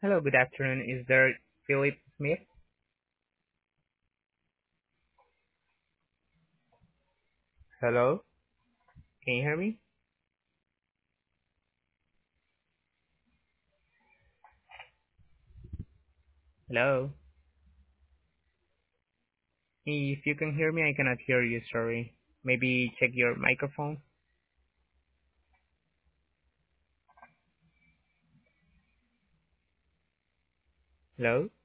Hello, good afternoon. Is there Philip Smith? Hello, can you hear me? Hello. If you can hear me, I cannot hear you, sorry. Maybe check your microphone. Hello?